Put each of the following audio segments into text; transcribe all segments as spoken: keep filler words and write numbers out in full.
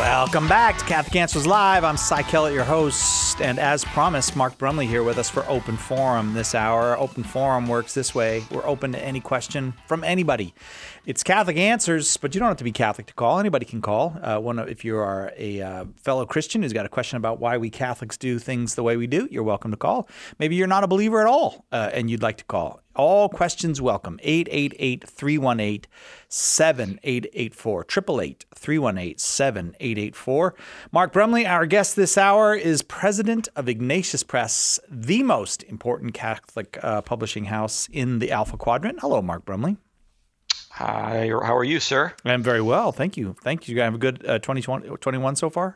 Welcome back to Catholic Answers Live. I'm Cy Kellett, your host, and as promised, Mark Brumley here with us for Open Forum this hour. Open Forum works this way. We're open to any question from anybody. It's Catholic Answers, but you don't have to be Catholic to call. Anybody can call. Uh, one, if you are a uh, fellow Christian who's got a question about why we Catholics do things the way we do, you're welcome to call. Maybe you're not a believer at all, uh, and you'd like to call. All questions welcome. eight eight eight, three one eight, seven eight eight four. eight eight eight, three one eight, seven eight eight four. Mark Brumley, our guest this hour, is president of Ignatius Press, the most important Catholic uh, publishing house in the Alpha Quadrant. Hello, Mark Brumley. Hi, how are you, sir? I'm very well. Thank you. Thank you. You guys have a good uh, twenty twenty-one so far?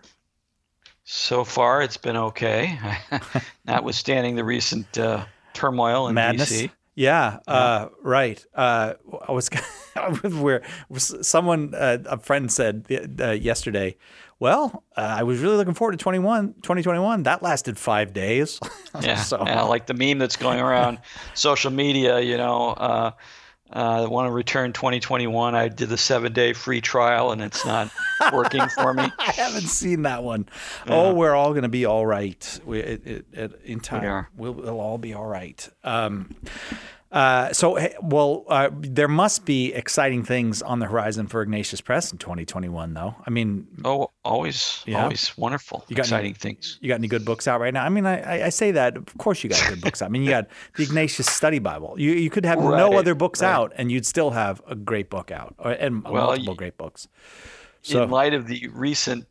So far, it's been okay, notwithstanding the recent uh, turmoil in Madness. D C Yeah, uh, right. Uh, I was where someone, uh, a friend said uh, yesterday, well, uh, I was really looking forward to twenty-one, twenty twenty-one. That lasted five days. Yeah, so. yeah, like the meme that's going around social media, you know, uh, uh, I want to return twenty twenty-one. I did the seven-day free trial, and it's not working for me. I haven't seen that one. Yeah. Oh, we're all going to be all right. We, it, it, it, in time, we are. We'll, we'll all be all right. Um, uh, so, well, uh, there must be exciting things on the horizon for Ignatius Press in twenty twenty-one, though. I mean, oh, always, yeah. always wonderful, you got exciting any, things. You got any good books out right now? I mean, I, I say that. Of course, you got good books out. I mean, you got the Ignatius Study Bible. You you could have right, no other books right. out, and you'd still have a great book out, or, and well, multiple great books. So, in light of the recent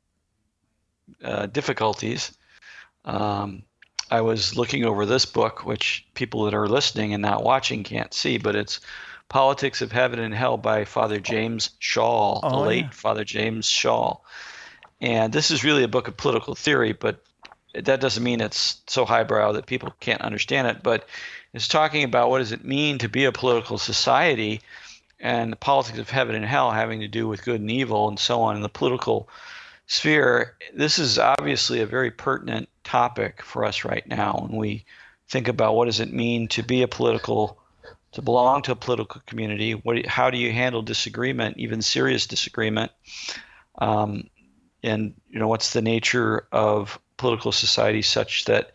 uh, difficulties, um, I was looking over this book, which people that are listening and not watching can't see, but it's Politics of Heaven and Hell by Father James Schall, oh, the late yeah. Father James Schall. And this is really a book of political theory, but that doesn't mean it's so highbrow that people can't understand it. But it's talking about what does it mean to be a political society, and the politics of heaven and hell having to do with good and evil and so on in the political sphere. This is obviously a very pertinent topic for us right now when we think about what does it mean to be a political, to belong to a political community. What, how do you handle disagreement, even serious disagreement? Um, and, you know, what's the nature of political society such that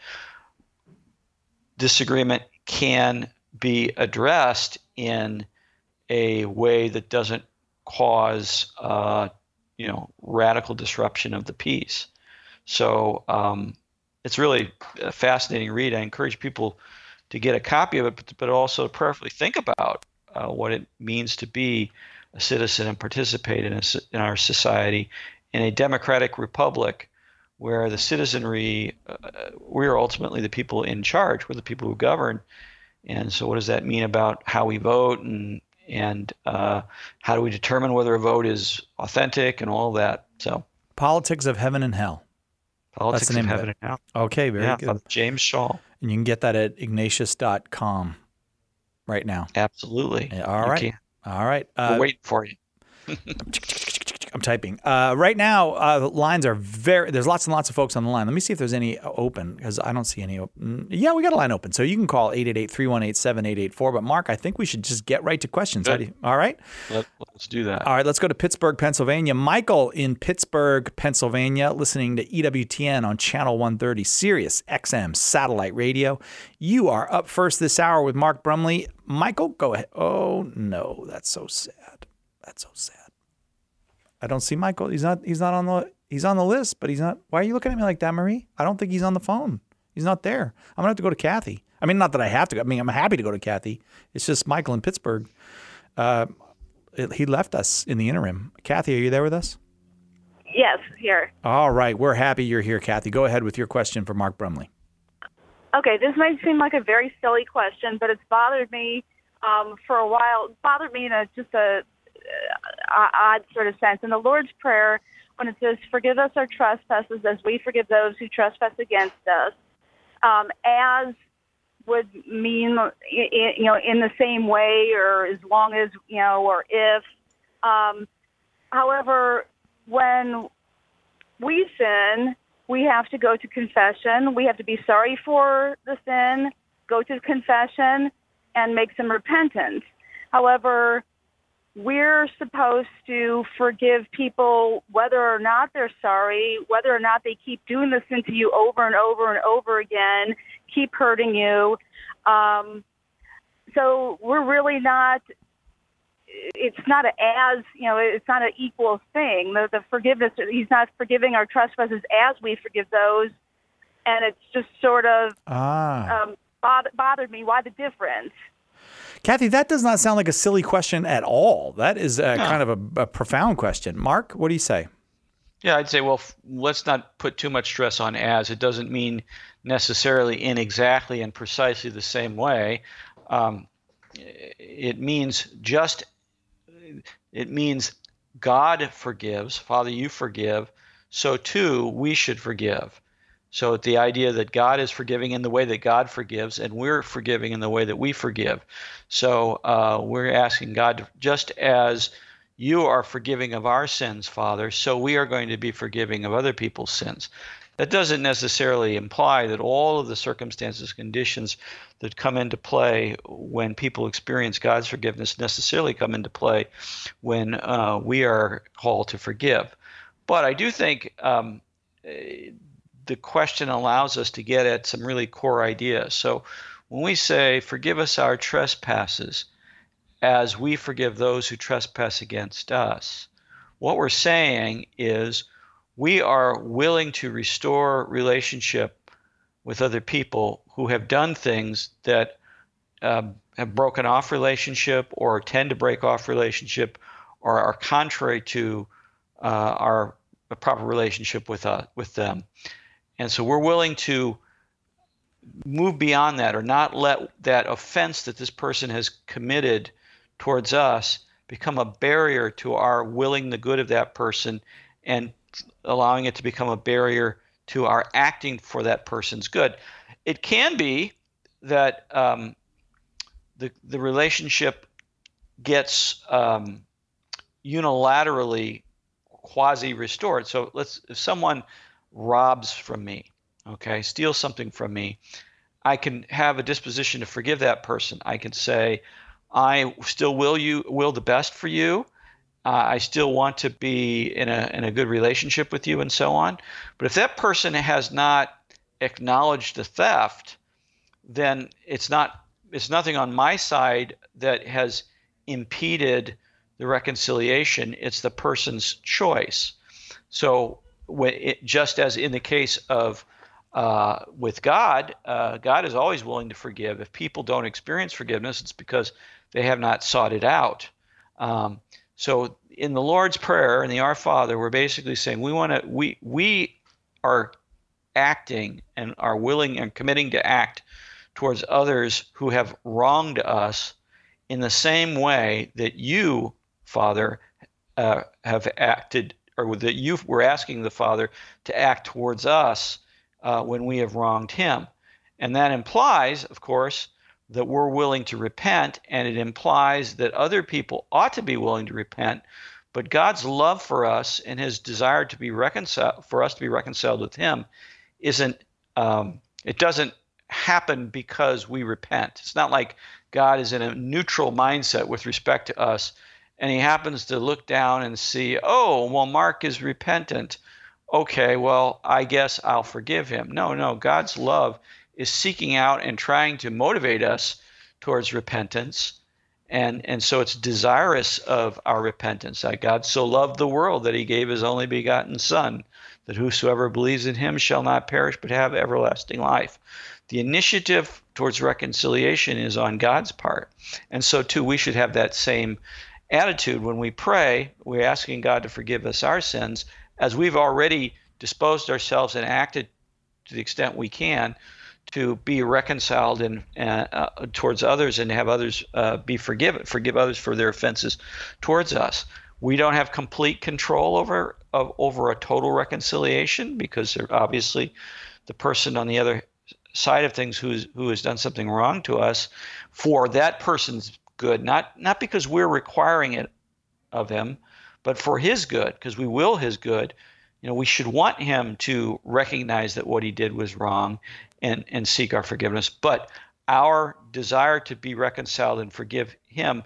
disagreement can be addressed in a way that doesn't cause, uh, you know, radical disruption of the peace. So um, it's really a fascinating read. I encourage people to get a copy of it, but, but also prayerfully think about uh, what it means to be a citizen and participate in, a, in our society in a democratic republic where the citizenry, uh, we are ultimately the people in charge. We're the people who govern. And so what does that mean about how we vote and and uh, how do we determine whether a vote is authentic and all that? So, Politics of Heaven and Hell. Politics That's the name of of Heaven it. and Hell. Okay, very yeah, good. James Schall. And you can get that at ignatius dot com right now. Absolutely. Yeah, all you right. Can. All right. Uh, We're waiting for you. I'm typing. Uh, right now, uh, the lines are very, there's lots and lots of folks on the line. Let me see if there's any open, because I don't see any open. Yeah, we got a line open. So you can call eight eight eight, three one eight, seven eight eight four. But Mark, I think we should just get right to questions. How do you, all right? Let, let's do that. All right, let's go to Pittsburgh, Pennsylvania. Michael in Pittsburgh, Pennsylvania, listening to E W T N on Channel one thirty, Sirius X M Satellite Radio. You are up first this hour with Mark Brumley. Michael, go ahead. Oh, no, that's so sad. That's so sad. I don't see Michael. He's not. He's not on the. He's on the list, but he's not. Why are you looking at me like that, Marie? I don't think he's on the phone. He's not there. I'm gonna have to go to Kathy. I mean, not that I have to. I mean, I'm happy to go to Kathy. It's just Michael in Pittsburgh. Uh, it, he left us in the interim. Kathy, are you there with us? Yes, here. All right. We're happy you're here, Kathy. Go ahead with your question for Mark Brumley. Okay, this might seem like a very silly question, but it's bothered me um, for a while. It bothered me in a just a Uh, odd sort of sense. In the Lord's Prayer, when it says, forgive us our trespasses as we forgive those who trespass against us, um, as would mean, you know, in the same way or as long as, you know, or if. Um, however, when we sin, we have to go to confession. We have to be sorry for the sin, go to confession, and make some repentance. However, we're supposed to forgive people whether or not they're sorry, whether or not they keep doing the sin to you over and over and over again, keep hurting you. Um, so we're really not, it's not a as, you know, it's not an equal thing. The, the forgiveness, he's not forgiving our trespasses as we forgive those. And it's just sort of ah. um, bothered, bothered me. Why the difference? Kathy, that does not sound like a silly question at all. That is a, yeah. kind of a, a profound question. Mark, what do you say? Yeah, I'd say, well, f- let's not put too much stress on as. It doesn't mean necessarily in exactly and precisely the same way. Um, it means just, it means God forgives. Father, you forgive. So too, we should forgive. So the idea that God is forgiving in the way that God forgives, and we're forgiving in the way that we forgive. So uh, we're asking God, to, just as you are forgiving of our sins, Father, so we are going to be forgiving of other people's sins. That doesn't necessarily imply that all of the circumstances, conditions that come into play when people experience God's forgiveness necessarily come into play when uh, we are called to forgive. But I do think um, the question allows us to get at some really core ideas. So when we say, forgive us our trespasses as we forgive those who trespass against us, what we're saying is we are willing to restore relationship with other people who have done things that uh, have broken off relationship or tend to break off relationship or are contrary to uh, our proper relationship with uh, with them. And so we're willing to move beyond that or not let that offense that this person has committed towards us become a barrier to our willing the good of that person and allowing it to become a barrier to our acting for that person's good. It can be that um, the the relationship gets um, unilaterally quasi-restored. So let's if someone robs from me, okay, steals something from me, I can have a disposition to forgive that person. I can say, I still will you will the best for you. Uh, I still want to be in a in a good relationship with you and so on. But if that person has not acknowledged the theft, then it's not it's nothing on my side that has impeded the reconciliation. It's the person's choice. So when it, just as in the case of uh, with God, uh, God is always willing to forgive. If people don't experience forgiveness, it's because they have not sought it out. Um, so in the Lord's Prayer and the Our Father, we're basically saying we want to we we are acting and are willing and committing to act towards others who have wronged us in the same way that you, Father, uh, have acted, or that you were asking the Father to act towards us uh, when we have wronged him. And that implies, of course, that we're willing to repent, and it implies that other people ought to be willing to repent. But God's love for us and his desire to be reconciled, for us to be reconciled with him, isn't, um, it doesn't happen because we repent. It's not like God is in a neutral mindset with respect to us, and he happens to look down and see, oh, well, Mark is repentant. Okay, well, I guess I'll forgive him. No, no, God's love is seeking out and trying to motivate us towards repentance. And, and so it's desirous of our repentance. That God so loved the world that he gave his only begotten Son, that whosoever believes in him shall not perish but have everlasting life. The initiative towards reconciliation is on God's part. And so, too, we should have that same attitude when we pray. We're asking God to forgive us our sins, as we've already disposed ourselves and acted to the extent we can to be reconciled and uh, uh, towards others and have others uh, be forgiven, forgive others for their offenses towards us. We don't have complete control over uh, over a total reconciliation, because they're obviously the person on the other side of things who's who has done something wrong to us, for that person's good, not not because we're requiring it of him, but for his good, because we will his good. You know, we should want him to recognize that what he did was wrong and, and seek our forgiveness. But our desire to be reconciled and forgive him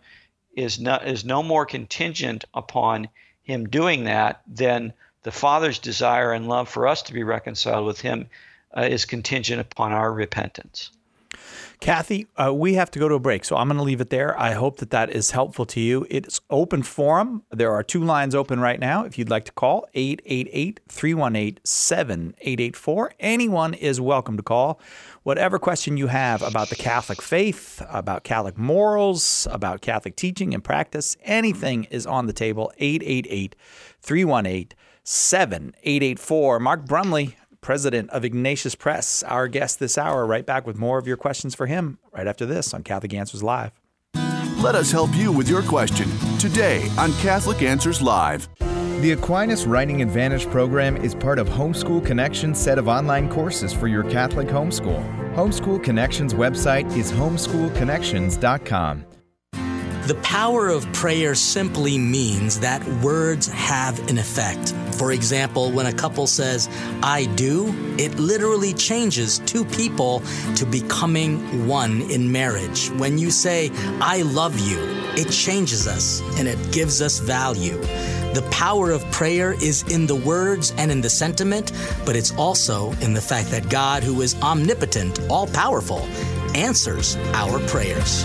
is no, is no more contingent upon him doing that than the Father's desire and love for us to be reconciled with him uh, is contingent upon our repentance. Kathy, uh, we have to go to a break, so I'm going to leave it there. I hope that that is helpful to you. It's open forum. There are two lines open right now. If you'd like to call, eight eight eight, three one eight, seven eight eight four. Anyone is welcome to call. Whatever question you have about the Catholic faith, about Catholic morals, about Catholic teaching and practice, anything is on the table. eight eight eight, three one eight, seven eight eight four. Mark Brumley, president of Ignatius Press, our guest this hour. Right back with more of your questions for him right after this on Catholic Answers Live. Let us help you with your question today on Catholic Answers Live. The Aquinas Writing Advantage program is part of Homeschool Connection's set of online courses for your Catholic homeschool. Homeschool Connection's website is homeschool connections dot com. The power of prayer simply means that words have an effect. For example, when a couple says, "I do," it literally changes two people to becoming one in marriage. When you say, "I love you," it changes us and it gives us value. The power of prayer is in the words and in the sentiment, but it's also in the fact that God, who is omnipotent, all-powerful, answers our prayers.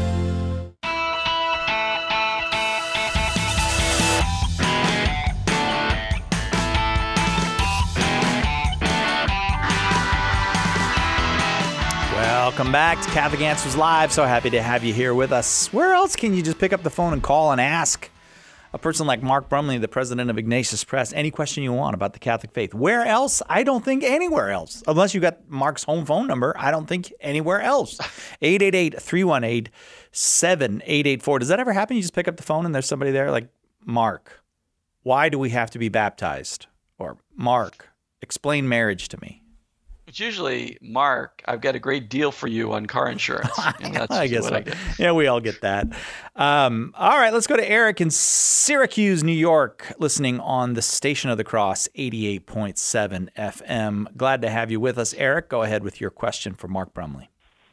Welcome back to Catholic Answers Live. So happy to have you here with us. Where else can you just pick up the phone and call and ask a person like Mark Brumley, the president of Ignatius Press, any question you want about the Catholic faith? Where else? I don't think anywhere else. Unless you got Mark's home phone number, I don't think anywhere else. eight eight eight, three one eight, seven eight eight four. Does that ever happen? You just pick up the phone and there's somebody there like, "Mark, why do we have to be baptized?" Or, "Mark, explain marriage to me." It's usually, "Mark, I've got a great deal for you on car insurance." And that's I guess what so. I get. Yeah, we all get that. Um, all right, let's go to Eric in Syracuse, New York, listening on the Station of the Cross, eighty-eight point seven F M. Glad to have you with us, Eric. Go ahead with your question for Mark Brumley.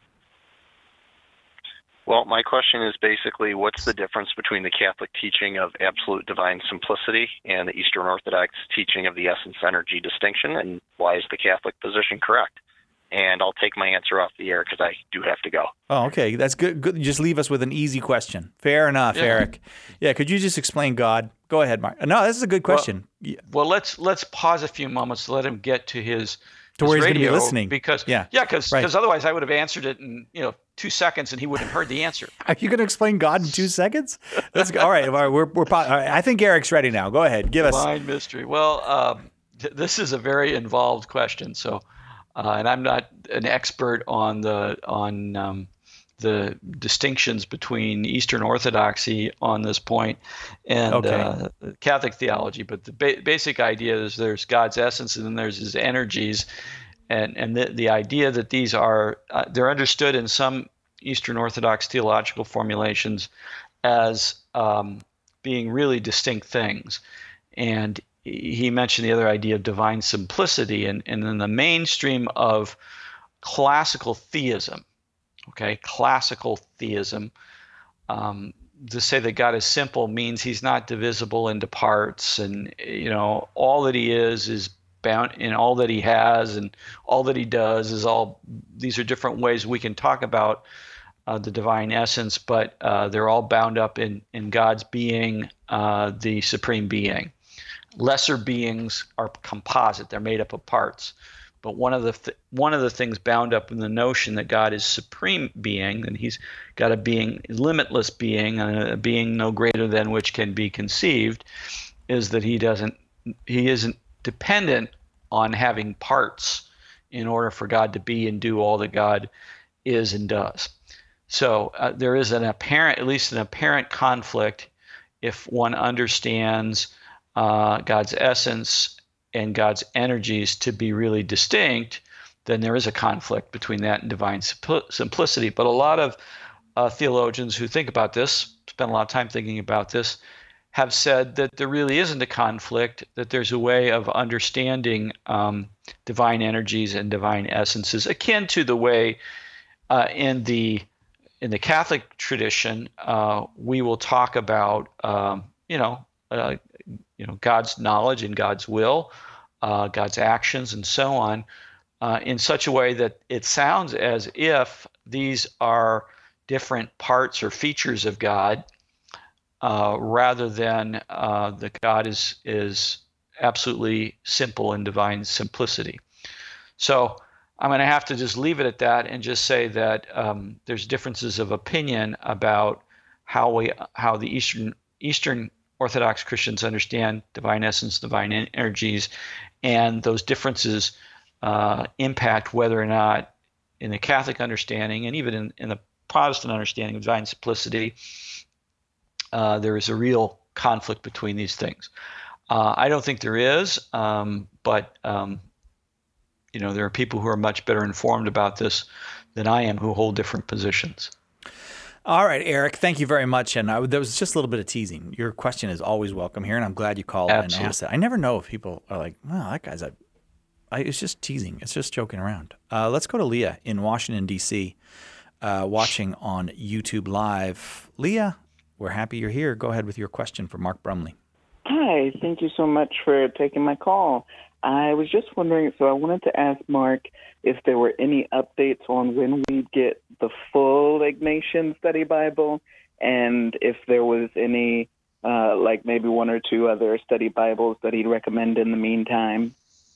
Well, my question is basically, what's the difference between the Catholic teaching of absolute divine simplicity and the Eastern Orthodox teaching of the essence-energy distinction, and why is the Catholic position correct? And I'll take my answer off the air because I do have to go. Oh, okay. That's good. Good. Just leave us with an easy question. Fair enough, Yeah. Eric. Yeah, could you just explain God? Go ahead, Mark. No, this is a good question. Well, Yeah. well let's let's pause a few moments to let him get to his To his where he's gonna be radio, listening. because Yeah. yeah, because Right. otherwise I would have answered it in you know two seconds and he wouldn't have heard the answer. Are you going to explain God in two seconds? Let's go. All right. All right, we're, we're, all right. I think Eric's ready now. Go ahead. Give us. Divine mystery. Well, um, th- this is a very involved question. So, uh, and I'm not an expert on the on um, the distinctions between Eastern Orthodoxy on this point and Okay. uh, Catholic theology. But the ba- basic idea is there's God's essence and then there's His energies, and and the the idea that these are uh, they're understood in some Eastern Orthodox theological formulations as um, being really distinct things. And he mentioned the other idea of divine simplicity, and, and in the mainstream of classical theism, okay, classical theism, um, to say that God is simple means he's not divisible into parts, and you know all that he is is bound in all that he has, and all that he does is all. These are different ways we can talk about uh, the divine essence, but uh, they're all bound up in in God's being, uh, the supreme being. Lesser beings are composite; they're made up of parts. But one of the th- one of the things bound up in the notion that God is supreme being, and he's got a being, limitless being, a being no greater than which can be conceived, is that he doesn't, he isn't dependent on having parts in order for God to be and do all that God is and does. So uh, there is an apparent, at least an apparent conflict if one understands uh, God's essence and God's energies to be really distinct, then there is a conflict between that and divine simplicity. But a lot of uh, theologians who think about this, spend a lot of time thinking about this, have said that there really isn't a conflict, that there's a way of understanding um, divine energies and divine essences, akin to the way uh, in the in the Catholic tradition, uh, we will talk about, um, you know, uh, you know, God's knowledge and God's will, uh, God's actions, and so on, uh, in such a way that it sounds as if these are different parts or features of God, uh, rather than uh, that God is is absolutely simple in divine simplicity. So I'm going to have to just leave it at that and just say that um, there's differences of opinion about how we how the Eastern Eastern Orthodox Christians understand divine essence, divine energies, and those differences uh, impact whether or not in the Catholic understanding and even in, in the Protestant understanding of divine simplicity, uh, there is a real conflict between these things. Uh, I don't think there is, um, but um, you know, there are people who are much better informed about this than I am who hold different positions. All right, Eric, thank you very much. And I, there was just a little bit of teasing. Your question is always welcome here, and I'm glad you called Absolutely. and asked it. I never know if people are like, well, that guy's a, I, it's just teasing. It's just joking around. Uh, let's go to Leah in Washington, D C, uh, watching on YouTube Live. Leah, we're happy you're here. Go ahead with your question for Mark Brumley. Hi, thank you so much for taking my call. I was just wondering, so I wanted to ask Mark if there were any updates on when we'd get the full Ignatian Study Bible, and if there was any, uh, like maybe one or two other study Bibles that he'd recommend in the meantime.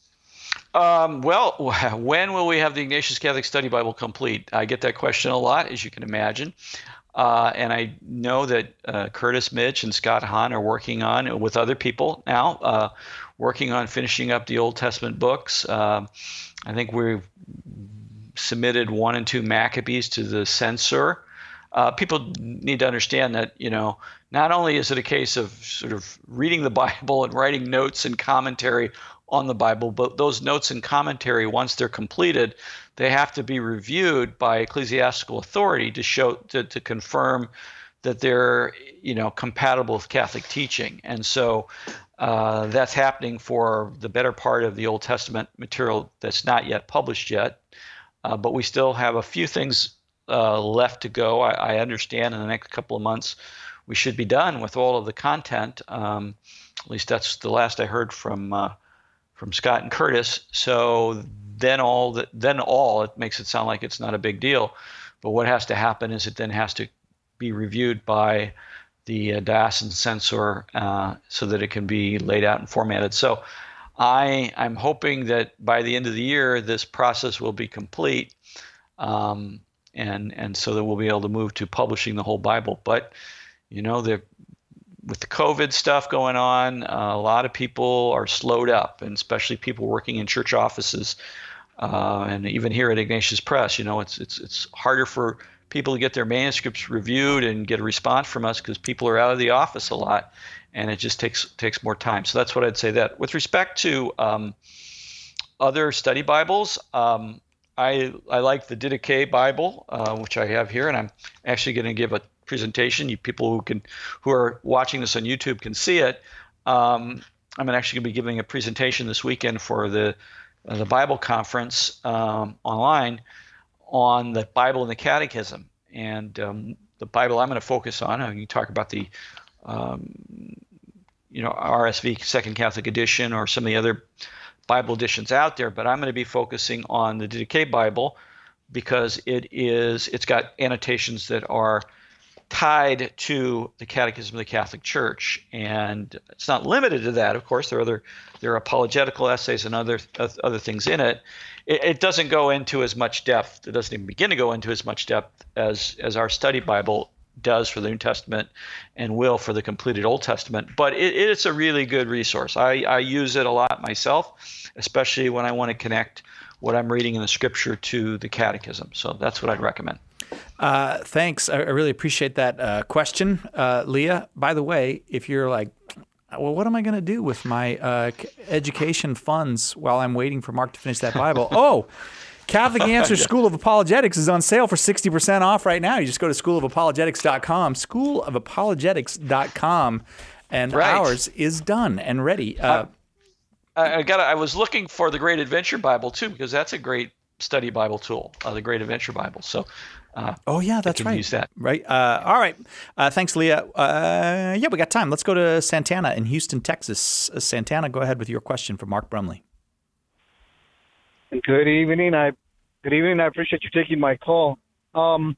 Um, well, when will we have the Ignatius Catholic Study Bible complete? I get that question a lot, as you can imagine. Uh, and I know that uh, Curtis Mitch and Scott Hahn are working on, with other people now, uh, working on finishing up the Old Testament books. Uh, I think we've submitted one and two Maccabees to the censor. Uh, people need to understand that, you know, not only is it a case of sort of reading the Bible and writing notes and commentary on the Bible, but those notes and commentary, once they're completed, they have to be reviewed by ecclesiastical authority to show to, to confirm that they're, you know, compatible with Catholic teaching. And so uh, that's happening for the better part of the Old Testament material that's not yet published yet. Uh, but we still have a few things uh, left to go. I, I understand in the next couple of months we should be done with all of the content. Um, at least that's the last I heard from uh, from Scott and Curtis. So then all that, then all it makes it sound like it's not a big deal. But what has to happen is it then has to be reviewed by the uh, diocesan censor uh, so that it can be laid out and formatted. So I, I'm hoping that by the end of the year, this process will be complete, um, and and so that we'll be able to move to publishing the whole Bible. But, you know, the, with the COVID stuff going on, uh, a lot of people are slowed up, and especially people working in church offices, uh, and even here at Ignatius Press, you know, it's it's it's harder for people to get their manuscripts reviewed and get a response from us because people are out of the office a lot, and it just takes takes more time. So that's what I'd say. That with respect to um, other study Bibles, um, I I like the Didache Bible, uh, which I have here, and I'm actually going to give a presentation. You people who can who are watching this on YouTube can see it. Um, I'm actually going to be giving a presentation this weekend for the uh, the Bible conference um, online on the Bible and the Catechism. And um, the Bible I'm going to focus on, and you talk about the um, you know R S V Second Catholic Edition or some of the other Bible editions out there, but I'm going to be focusing on the Didache Bible because it is it's got annotations that are tied to the Catechism of the Catholic Church, and it's not limited to that. Of course, there are other there are apologetical essays and other other things in it. It, it doesn't go into as much depth. It doesn't even begin to go into as much depth as as our study Bible does for the New Testament and will for the completed Old Testament. But it, it's a really good resource. I, I use it a lot myself, especially when I want to connect what I'm reading in the Scripture to the Catechism. So that's what I'd recommend. Uh, thanks. I, I really appreciate that uh, question, uh, Leah. By the way, if you're like, well, what am I going to do with my uh, education funds while I'm waiting for Mark to finish that Bible? Oh, Catholic Answer School of Apologetics is on sale for sixty percent off right now. You just go to school of apologetics dot com, school of apologetics dot com, and right. ours is done and ready. Uh, I, I got. I was looking for the Great Adventure Bible too because that's a great study Bible tool, uh, the Great Adventure Bible. So, uh, oh yeah, that's can right. Use that. Right. Uh, all right. Uh, thanks, Leah. Uh, yeah, we got time. Let's go to Santana in Houston, Texas. Uh, Santana, go ahead with your question for Mark Brumley. Good evening. I good evening. I appreciate you taking my call. Um,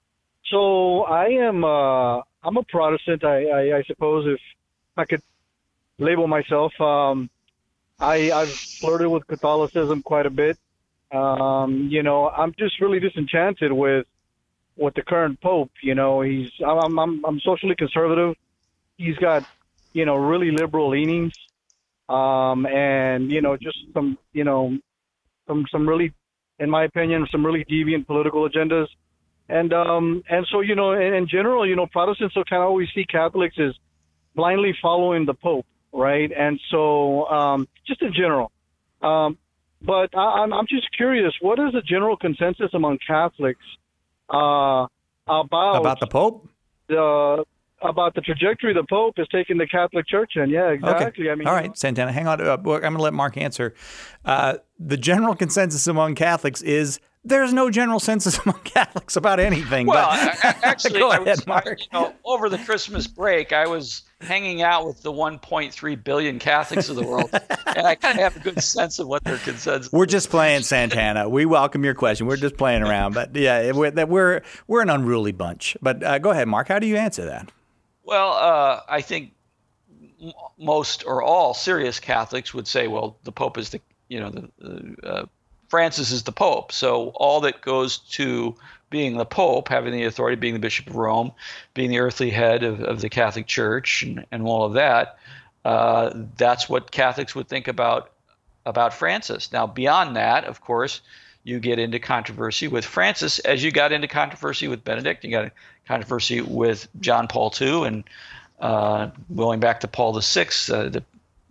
so I am uh, I'm a Protestant. I, I, I suppose if I could label myself. Um, I, I've flirted with Catholicism quite a bit. Um, you know, I'm just really disenchanted with with the current Pope. You know, he's I'm I'm, I'm socially conservative. He's got, you know, really liberal leanings, um, and you know, just some you know, some some really, in my opinion, some really deviant political agendas. And um, and so you know, in, in general, you know, Protestants so kind of always see Catholics as blindly following the Pope. Right. And so um, just in general, um, but I, I'm, I'm just curious, what is the general consensus among Catholics uh, about about the Pope? The, about the trajectory the Pope is taking the Catholic Church in. Yeah, exactly. Okay. I mean, all right, Santana, hang on. Uh, I'm going to let Mark answer. Uh, the general consensus among Catholics is there's no general consensus among Catholics about anything. Well, but, actually, go I ahead, was, Mark. you know, over the Christmas break, I was hanging out with the one point three billion Catholics of the world, and I kind of have a good sense of what their consensus. We're just playing, Santana. We welcome your question. We're just playing around, but yeah, we're we're, we're an unruly bunch. But uh, go ahead, Mark. How do you answer that? Well, uh, I think m- most or all serious Catholics would say, well, the Pope is the, you know, the uh, Francis is the Pope. So all that goes to being the Pope, having the authority, being the Bishop of Rome, being the earthly head of, of the Catholic Church and, and all of that, uh, that's what Catholics would think about about Francis. Now, beyond that, of course, you get into controversy with Francis as you got into controversy with Benedict. You got a controversy with John Paul the Second, and uh, going back to Paul the Sixth, uh, the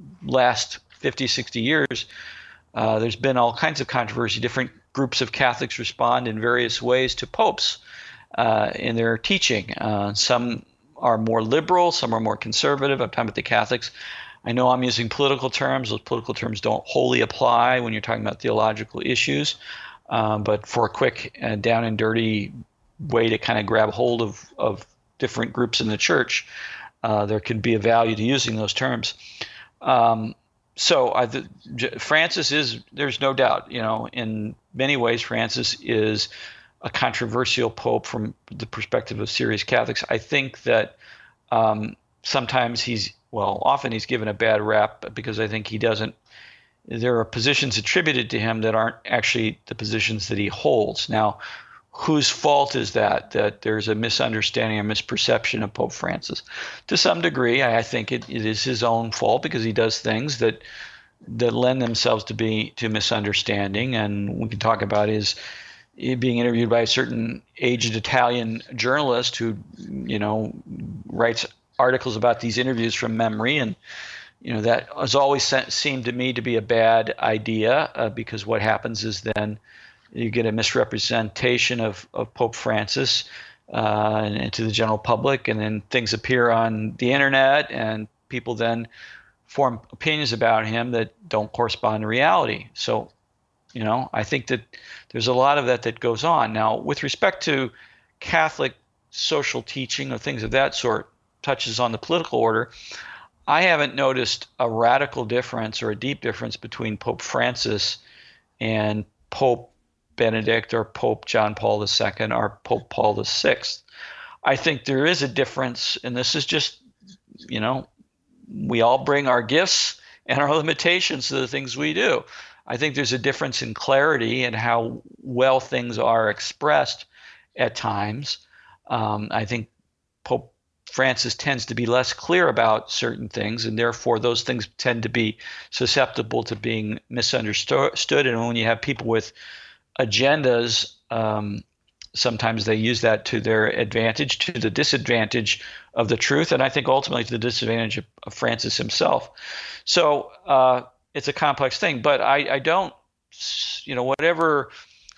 last fifty, sixty years, uh, there's been all kinds of controversy. Different groups of Catholics respond in various ways to popes uh, in their teaching. Uh, some are more liberal, some are more conservative. I'm talking about the Catholics. I know I'm using political terms. Those political terms don't wholly apply when you're talking about theological issues. Um, but for a quick uh, down and dirty way to kind of grab hold of, of different groups in the church, uh, there can be a value to using those terms. Um, so I, the, Francis is, there's no doubt, you know, in many ways, Francis is a controversial pope from the perspective of serious Catholics. I think that um, sometimes he's, well, often he's given a bad rap because I think he doesn't, there are positions attributed to him that aren't actually the positions that he holds. Now, whose fault is that, that there's a misunderstanding or misperception of Pope Francis? To some degree, I think it, it is his own fault because he does things that that lend themselves to be to misunderstanding. And we can talk about his being interviewed by a certain aged Italian journalist who, you know, writes articles about these interviews from memory, and you know that has always seemed to me to be a bad idea uh, because what happens is then you get a misrepresentation of, of Pope Francis uh, and to the general public, and then things appear on the internet, and people then form opinions about him that don't correspond to reality. So, you know, I think that there's a lot of that that goes on. Now, with respect to Catholic social teaching or things of that sort, touches on the political order, I haven't noticed a radical difference or a deep difference between Pope Francis and Pope Benedict or Pope John Paul the Second or Pope Paul the Sixth. I think there is a difference, and this is just, you know, we all bring our gifts and our limitations to the things we do. I think there's a difference in clarity and how well things are expressed at times. Um, I think Pope Francis tends to be less clear about certain things, and therefore those things tend to be susceptible to being misunderstood. And when you have people with agendas, um, sometimes they use that to their advantage, to the disadvantage of the truth, and I think ultimately to the disadvantage of, of Francis himself. So uh, it's a complex thing, but I, I don't, you know, whatever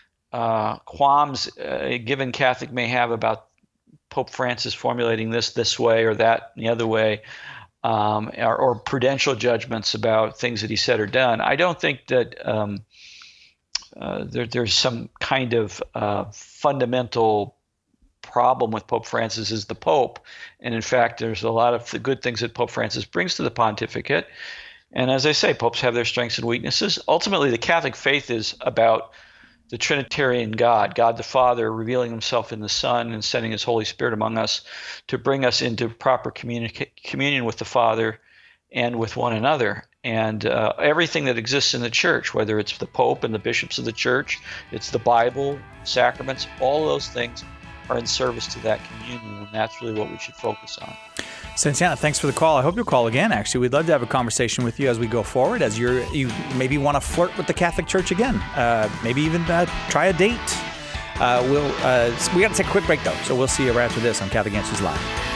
uh, qualms a given Catholic may have about Pope Francis formulating this this way or that the other way, um, or, or prudential judgments about things that he said or done, I don't think that um, uh, there, there's some kind of uh, fundamental problem with Pope Francis as the Pope. And in fact, there's a lot of the good things that Pope Francis brings to the pontificate. And as I say, popes have their strengths and weaknesses. Ultimately, the Catholic faith is about the Trinitarian God, God the Father revealing himself in the Son and sending his Holy Spirit among us to bring us into proper communi- communion with the Father and with one another. And uh, everything that exists in the church, whether it's the Pope and the bishops of the church, it's the Bible, sacraments, all those things are in service to that communion, and that's really what we should focus on. Santana, thanks for the call. I hope you'll call again, actually. We'd love to have a conversation with you as we go forward, as you're, you maybe want to flirt with the Catholic Church again. Uh, maybe even uh, try a date. Uh, we'll, uh, we got to take a quick break, though, so we'll see you right after this on Catholic Answers Live.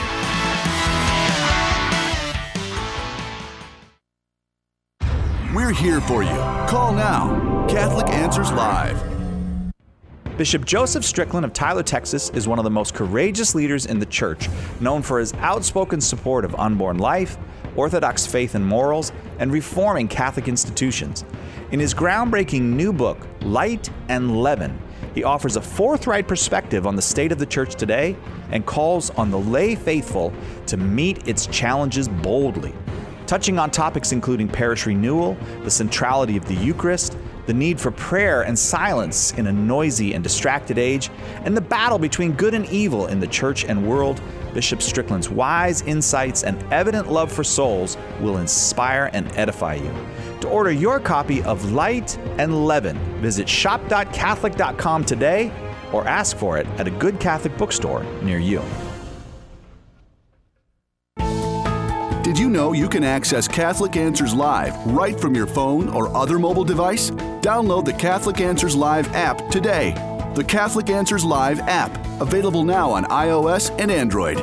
We're here for you. Call now. Catholic Answers Live. Bishop Joseph Strickland of Tyler, Texas, is one of the most courageous leaders in the church, known for his outspoken support of unborn life, Orthodox faith and morals, and reforming Catholic institutions. In his groundbreaking new book, Light and Leaven, he offers a forthright perspective on the state of the church today and calls on the lay faithful to meet its challenges boldly. Touching on topics including parish renewal, the centrality of the Eucharist, the need for prayer and silence in a noisy and distracted age, and the battle between good and evil in the church and world, Bishop Strickland's wise insights and evident love for souls will inspire and edify you. To order your copy of Light and Leaven, visit shop dot catholic dot com today or ask for it at a good Catholic bookstore near you. Did you know you can access Catholic Answers Live right from your phone or other mobile device? Download the Catholic Answers Live app today. The Catholic Answers Live app, available now on iOS and Android.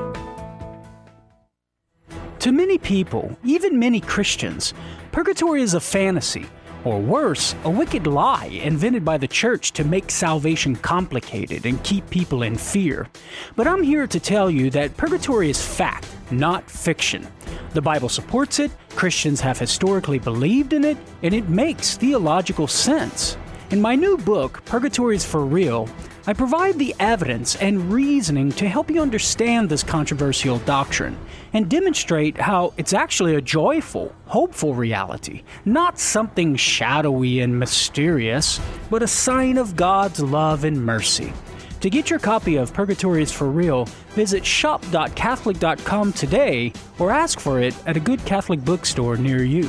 To many people, even many Christians, purgatory is a fantasy, or worse, a wicked lie invented by the church to make salvation complicated and keep people in fear. But I'm here to tell you that purgatory is fact, not fiction. The Bible supports it, Christians have historically believed in it, and it makes theological sense. In my new book, Purgatory is for Real, I provide the evidence and reasoning to help you understand this controversial doctrine and demonstrate how it's actually a joyful, hopeful reality, not something shadowy and mysterious, but a sign of God's love and mercy. To get your copy of Purgatory is for Real, visit shop dot catholic dot com today or ask for it at a good Catholic bookstore near you.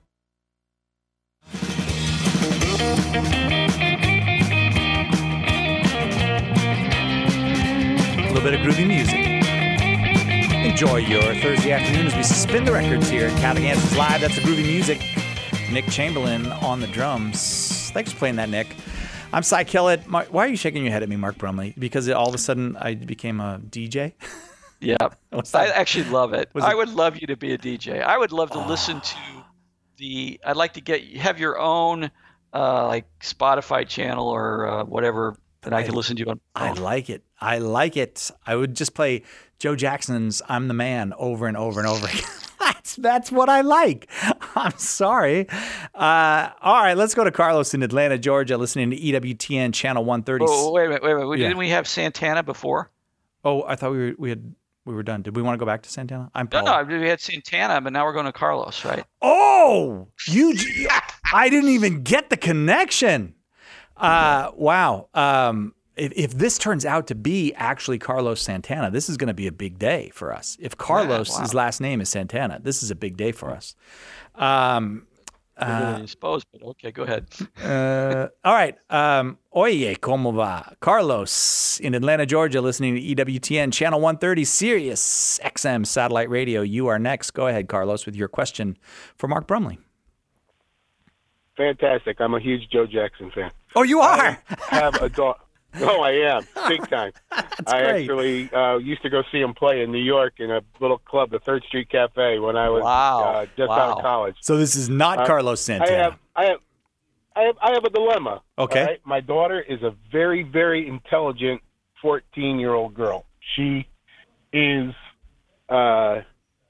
A little bit of groovy music. Enjoy your Thursday afternoon as we spin the records here at Catholic Answers Live. That's the groovy music. Nick Chamberlain on the drums. Thanks for playing that, Nick. I'm Cy Kellett. Mark, why are you shaking your head at me, Mark Brumley? Because all of a sudden I became a D J? Yeah. I actually love it. I would love you to be a D J. I would love to oh. listen to the, I'd like to get, have your own uh, like Spotify channel or uh, whatever that I, I could listen to on. I like it. I like it. I would just play Joe Jackson's I'm the Man over and over and over again. That's that's what I like. I'm sorry. Uh, all right, let's go to Carlos in Atlanta, Georgia, listening to E W T N channel one thirty. Oh, wait a minute, wait a minute. Yeah. Didn't we have Santana before? Oh, I thought we were we had we were done. Did we want to go back to Santana? I'm Paul. No, no, we had Santana, but now we're going to Carlos, right? Oh, you! I didn't even get the connection. Uh, wow. Um, if, if this turns out to be actually Carlos Santana, this is going to be a big day for us. If Carlos, yeah, wow. his last name is Santana, this is a big day for us. Um, uh, suppose, but okay, go ahead. uh, all right. Um, Oye, ¿cómo va? Carlos in Atlanta, Georgia, listening to E W T N channel one thirty, Sirius X M satellite radio. You are next. Go ahead, Carlos, with your question for Mark Brumley. Fantastic. I'm a huge Joe Jackson fan. Oh, you are? I have a daughter. No, I am. Big time. That's I great. actually uh, used to go see him play in New York in a little club, the Third Street Cafe, when I was wow. uh, just wow. out of college. So this is not uh, Carlos Santana. I have, I have, I have, I have a dilemma. Okay. Right? My daughter is a very, very intelligent fourteen-year-old girl. She is uh,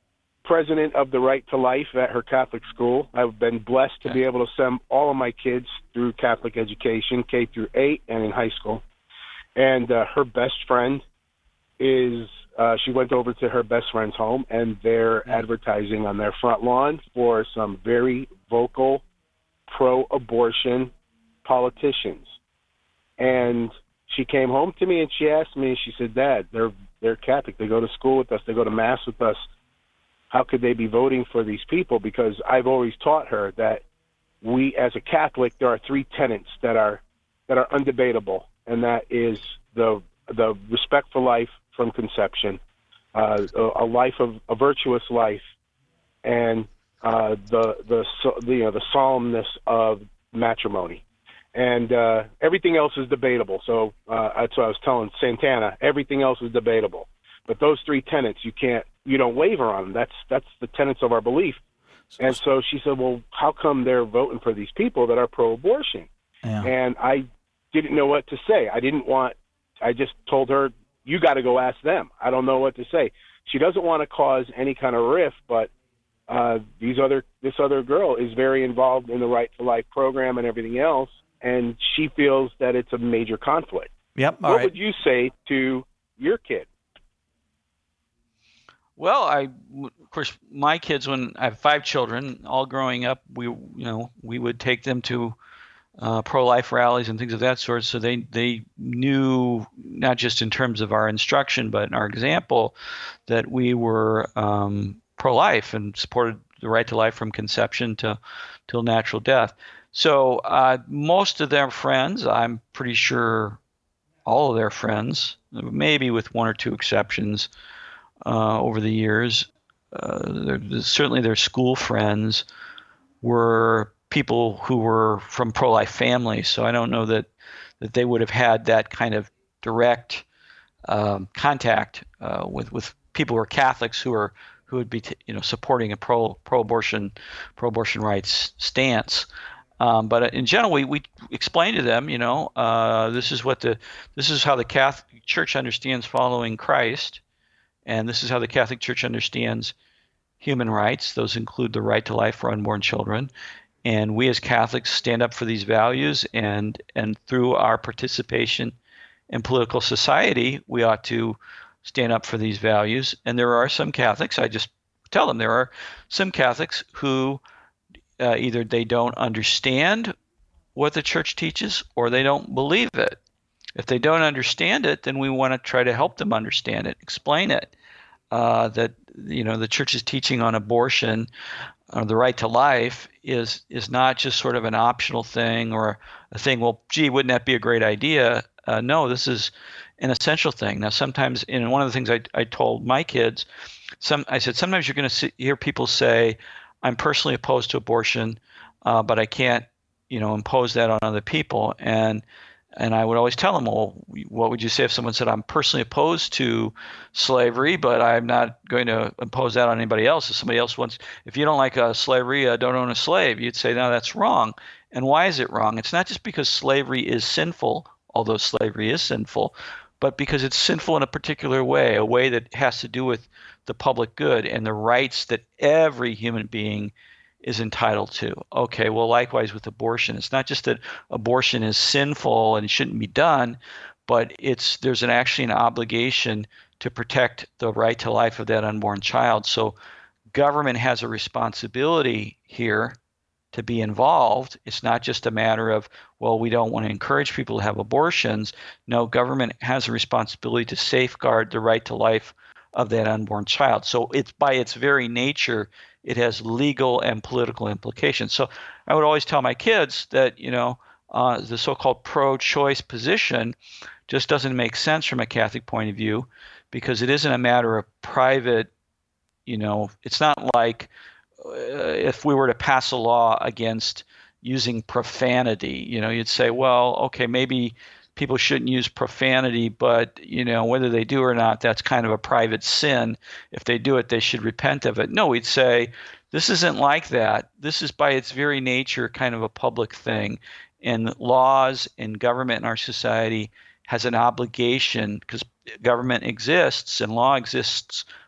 president of the Right to Life at her Catholic school. I've been blessed to be able to send all of my kids through Catholic education, K through eight, and in high school. And uh, her best friend is, uh, she went over to her best friend's home, and they're mm-hmm. advertising on their front lawn for some very vocal, pro-abortion politicians. And she came home to me and she asked me, she said, Dad, they're they're Catholic. They go to school with us. They go to Mass with us. How could they be voting for these people? Because I've always taught her that we, as a Catholic, there are three tenets that are that are undebatable, and that is the the respect for life from conception, uh, a, a life of a virtuous life, and uh, the the the you know the solemnness of matrimony. And uh, everything else is debatable. So uh, that's what I was telling Santana. Everything else is debatable, but those three tenets you can't, you don't waver on them. That's that's the tenets of our belief. And so she said, "Well, how come they're voting for these people that are pro-abortion?" Yeah. And I didn't know what to say. I didn't want. I just told her, "You got to go ask them." I don't know what to say. She doesn't want to cause any kind of rift, but uh, these other this other girl is very involved in the Right to Life program and everything else. And she feels that it's a major conflict. Yep. All what right. would you say to your kid? Well, I, of course, my kids, when I have five children, all growing up, we, you know, we would take them to uh, pro-life rallies and things of that sort. So they, they knew, not just in terms of our instruction, but in our example, that we were um, pro-life and supported the right to life from conception to till natural death. So uh, most of their friends, I'm pretty sure all of their friends, maybe with one or two exceptions uh, over the years, uh, certainly their school friends were people who were from pro-life families. So I don't know that, that they would have had that kind of direct um, contact uh, with, with people who are Catholics who are who would be t- you know supporting a pro pro-abortion pro-abortion rights stance. Um, but in general, we, we explain to them, you know, uh, this is what the this is how the Catholic Church understands following Christ, and this is how the Catholic Church understands human rights. Those include the right to life for unborn children, and we as Catholics stand up for these values, and and through our participation in political society, we ought to stand up for these values. And there are some Catholics, I just tell them, there are some Catholics who Uh, either they don't understand what the church teaches or they don't believe it. If they don't understand it, then we want to try to help them understand it, explain it, uh, that you know the church's teaching on abortion, or the right to life, is is not just sort of an optional thing or a thing, well, gee, wouldn't that be a great idea? Uh, no, this is an essential thing. Now, sometimes, and one of the things I, I told my kids, some I said, sometimes you're going to hear people say, I'm personally opposed to abortion, uh, but I can't, you know, impose that on other people. And and I would always tell them, well, what would you say if someone said, I'm personally opposed to slavery, but I'm not going to impose that on anybody else? If somebody else wants, if you don't like uh, slavery, uh, don't own a slave, you'd say, no, that's wrong. And why is it wrong? It's not just because slavery is sinful, although slavery is sinful, but because it's sinful in a particular way, a way that has to do with the public good and the rights that every human being is entitled to. Okay, well, likewise with abortion. It's not just that abortion is sinful and it shouldn't be done, but it's there's an actually an obligation to protect the right to life of that unborn child. So government has a responsibility here to be involved. It's not just a matter of, well, we don't want to encourage people to have abortions. No, government has a responsibility to safeguard the right to life of that unborn child. So it's by its very nature, it has legal and political implications. So I would always tell my kids that, you know, uh, the so-called pro-choice position just doesn't make sense from a Catholic point of view, because it isn't a matter of private, you know, it's not like uh, if we were to pass a law against using profanity, you know, you'd say, well, okay, maybe people shouldn't use profanity, but, you know, whether they do or not, that's kind of a private sin. If they do it, they should repent of it. No, we'd say this isn't like that. This is by its very nature kind of a public thing. And laws and government in our society has an obligation, because government exists and law exists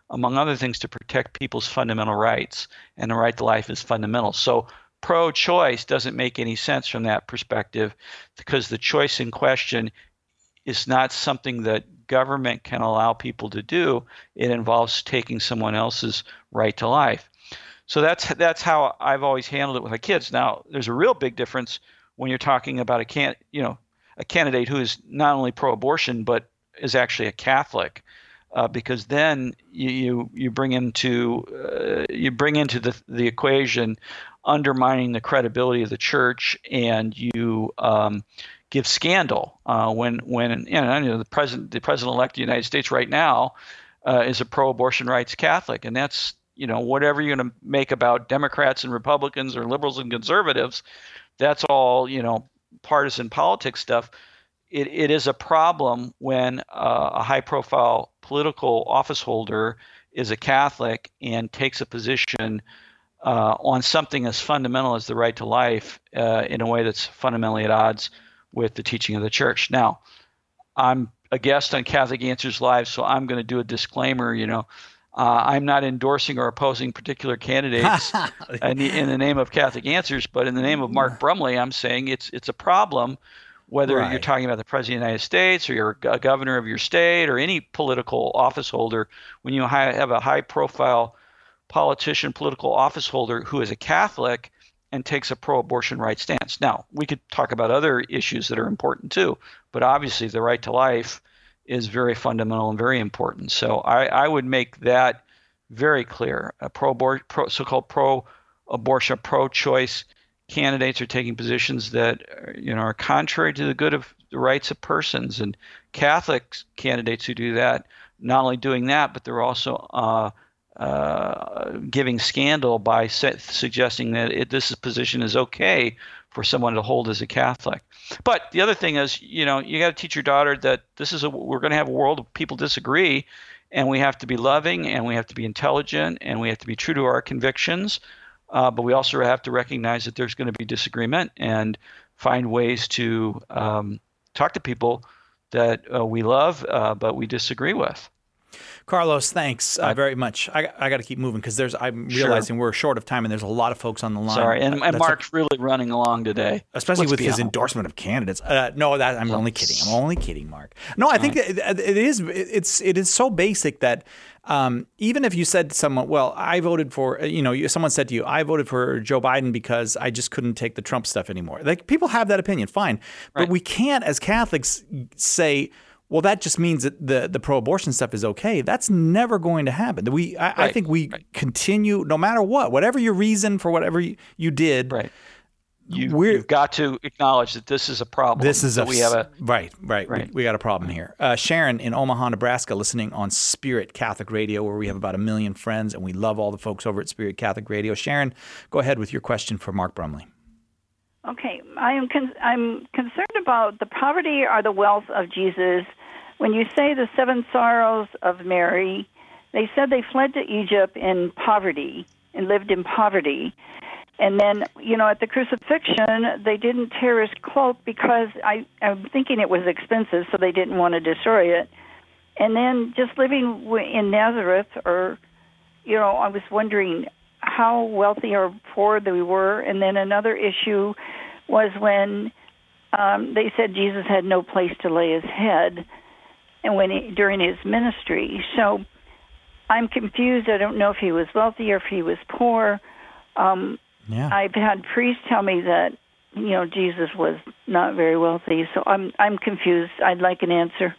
among other things, to protect people's fundamental rights, and the right to life is fundamental. So pro-choice doesn't make any sense from that perspective, because the choice in question is not something that government can allow people to do. It involves taking someone else's right to life. So that's that's how I've always handled it with my kids. Now, there's a real big difference when you're talking about a can you know a candidate who is not only pro-abortion but is actually a Catholic, uh, because then you, you you bring into uh, you bring into the the equation undermining the credibility of the church, and you um, give scandal uh, when when you know, you know the president the president-elect of the United States right now uh, is a pro-abortion rights Catholic, and that's you know whatever you're going to make about Democrats and Republicans or liberals and conservatives, that's all you know partisan politics stuff. It it is a problem when uh, a high-profile political office holder is a Catholic and takes a position uh, on something as fundamental as the right to life uh, in a way that's fundamentally at odds with the teaching of the church. Now, I'm a guest on Catholic Answers Live, so I'm going to do a disclaimer. You know, uh, I'm not endorsing or opposing particular candidates in, the, in the name of Catholic Answers, but in the name of Mark Brumley, I'm saying it's it's a problem. Whether right. you're talking about the President of the United States or you're a governor of your state or any political office holder, when you have a high-profile politician, political office holder who is a Catholic and takes a pro-abortion right stance. Now, we could talk about other issues that are important too, but obviously the right to life is very fundamental and very important. So I, I would make that very clear. A pro, pro so-called pro-abortion, pro-choice candidates are taking positions that you know are contrary to the good of the rights of persons, and Catholic candidates who do that, not only doing that, but they're also uh, uh, giving scandal by set, suggesting that it, this position is okay for someone to hold as a Catholic. But the other thing is, you know, you got to teach your daughter that this is a we're going to have a world of people disagree, and we have to be loving, and we have to be intelligent, and we have to be true to our convictions. Uh, but we also have to recognize that there's going to be disagreement and find ways to um, talk to people that uh, we love uh, but we disagree with. Carlos, thanks uh, very much. I, I got to keep moving because there's. I'm realizing sure. we're short of time and there's a lot of folks on the line. Sorry, and, and Mark's a, really running along today, especially Let's with his honest. endorsement of candidates. Uh, no, that I'm Let's, only kidding. I'm only kidding, Mark. No, I think right. it, it is. It's it is so basic that um, even if you said to someone, "Well, I voted for," you know, someone said to you, "I voted for Joe Biden because I just couldn't take the Trump stuff anymore." Like people have that opinion, fine, but right. we can't, as Catholics, say, well, that just means that the, the pro-abortion stuff is okay. That's never going to happen. We, I, right. I think we right. continue, no matter what, whatever your reason for whatever you, you did. Right. You, you've got to acknowledge that this is a problem. This is a we have a right, right. right. We, we got a problem here. Uh, Sharon in Omaha, Nebraska, listening on Spirit Catholic Radio, where we have about a million friends, and we love all the folks over at Spirit Catholic Radio. Sharon, go ahead with your question for Mark Brumley. Okay, I am con- I'm concerned about the poverty or the wealth of Jesus. When you say the seven sorrows of Mary, they said they fled to Egypt in poverty and lived in poverty. And then, you know, at the crucifixion, they didn't tear his cloak because I, I'm thinking it was expensive, so they didn't want to destroy it. And then just living in Nazareth, or, you know, I was wondering how wealthy or poor they were. And then another issue was when um, they said Jesus had no place to lay his head, and when he, during his ministry. So I'm confused. I don't know if he was wealthy or if he was poor. Um, yeah. I've had priests tell me that, you know, Jesus was not very wealthy. So I'm I'm confused. I'd like an answer.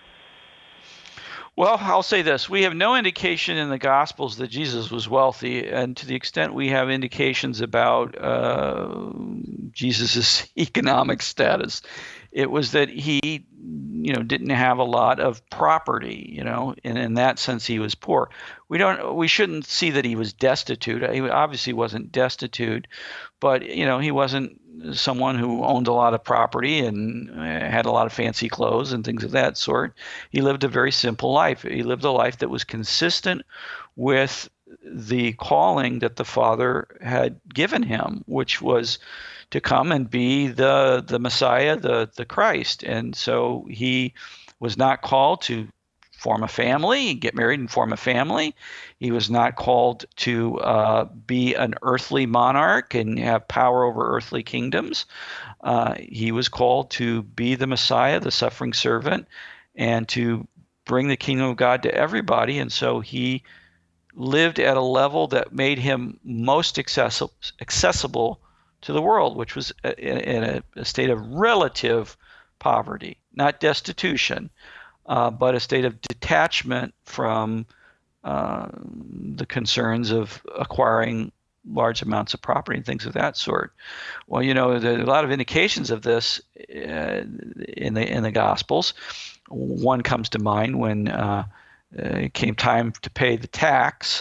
Well, I'll say this. We have no indication in the Gospels that Jesus was wealthy, and to the extent we have indications about uh, Jesus' economic status, it was that he, you know, didn't have a lot of property, you know, and in that sense he was poor. We don't, we shouldn't see that he was destitute. He obviously wasn't destitute, but, you know, he wasn't someone who owned a lot of property and had a lot of fancy clothes and things of that sort. He lived a very simple life. He lived a life that was consistent with the calling that the Father had given him, which was to come and be the the Messiah, the the Christ. And so he was not called to form a family, get married and form a family. He was not called to uh, be an earthly monarch and have power over earthly kingdoms. Uh, he was called to be the Messiah, the suffering servant, and to bring the kingdom of God to everybody. And so he lived at a level that made him most accessible, accessible to the world, which was in, in a, a state of relative poverty, not destitution, uh, but a state of detachment from uh, the concerns of acquiring large amounts of property and things of that sort. Well, you know, there are a lot of indications of this uh, in the in the Gospels. One comes to mind when uh, it came time to pay the tax.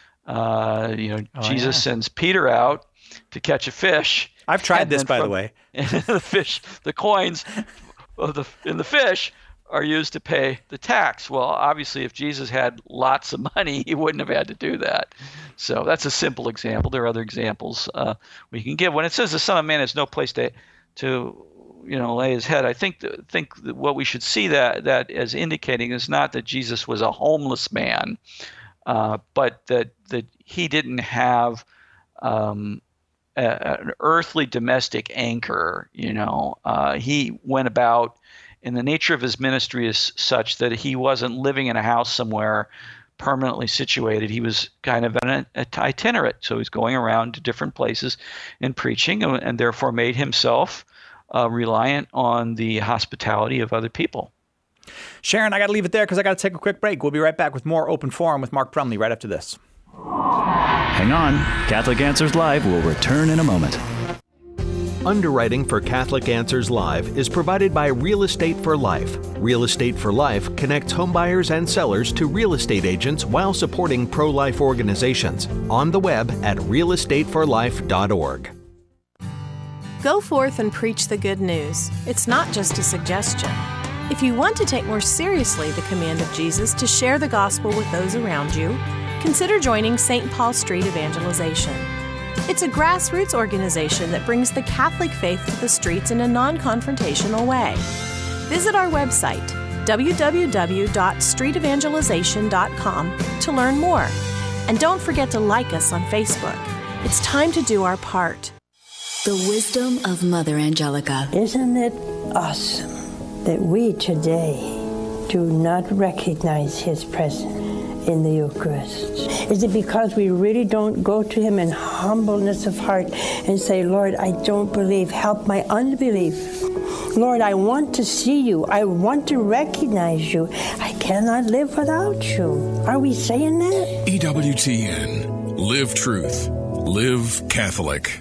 Uh, you know, oh, Jesus yeah. sends Peter out to catch a fish. I've tried this, by from, the way. the fish, the coins of the in the fish are used to pay the tax. Well, obviously, if Jesus had lots of money, he wouldn't have had to do that. So that's a simple example. There are other examples uh, we can give. When it says the Son of Man has no place to to you know lay his head, I think th- think that what we should see that that as indicating is not that Jesus was a homeless man, uh, but that that he didn't have um, a, an earthly domestic anchor. You know, uh, he went about. And the nature of his ministry is such that he wasn't living in a house somewhere permanently situated. He was kind of an itinerant. So he's going around to different places and preaching, and, and therefore made himself uh, reliant on the hospitality of other people. Sharon, I got to leave it there because I got to take a quick break. We'll be right back with more Open Forum with Mark Brumley right after this. Hang on. Catholic Answers Live will return in a moment. Underwriting for Catholic Answers Live is provided by Real Estate for Life. Real Estate for Life connects homebuyers and sellers to real estate agents while supporting pro-life organizations. On the web at real estate for life dot org. Go forth and preach the good news. It's not just a suggestion. If you want to take more seriously the command of Jesus to share the gospel with those around you, consider joining Saint Paul Street Evangelization. It's a grassroots organization that brings the Catholic faith to the streets in a non-confrontational way. Visit our website, w w w dot street evangelization dot com, to learn more. And don't forget to like us on Facebook. It's time to do our part. The wisdom of Mother Angelica. Isn't it awesome that we today do not recognize His presence in the Eucharist? Is it because we really don't go to Him in humbleness of heart and say, Lord, I don't believe, help my unbelief. Lord, I want to see you. I want to recognize you. I cannot live without you. Are we saying that? E W T N. Live truth. Live Catholic.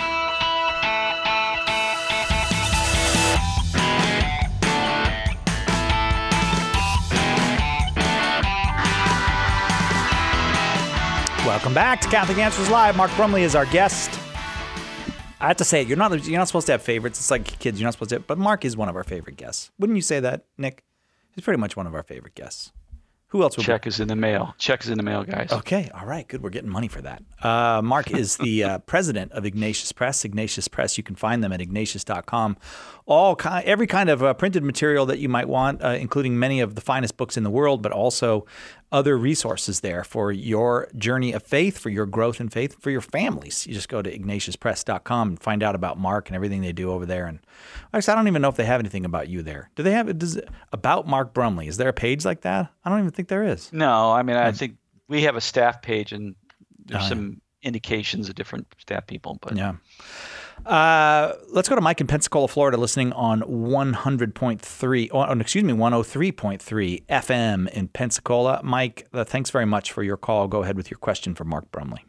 Welcome back to Catholic Answers Live. Mark Brumley is our guest. I have to say it. You're not you're not supposed to have favorites. It's like kids. You're not supposed to. But Mark is one of our favorite guests. Wouldn't you say that, Nick? He's pretty much one of our favorite guests. Who else would Check be? is in the mail. Check is in the mail, guys. Okay. All right. Good. We're getting money for that. Uh, Mark is the uh, president of Ignatius Press. Ignatius Press. You can find them at ignatius dot com. All kind, every kind of uh, printed material that you might want, uh, including many of the finest books in the world, but also other resources there for your journey of faith, for your growth in faith, for your families. You just go to ignatius press dot com and find out about Mark and everything they do over there. And actually, I don't even know if they have anything about you there. Do they have it? Does, about Mark Brumley? Is there a page like that? I don't even think there is. No, I mean, I think we have a staff page, and there's Oh, yeah. some indications of different staff people. But Yeah. Uh, let's go to Mike in Pensacola, Florida, listening on one hundred point three, oh, excuse me, one oh three point three F M in Pensacola. Mike, uh, thanks very much for your call. Go ahead with your question for Mark Brumley.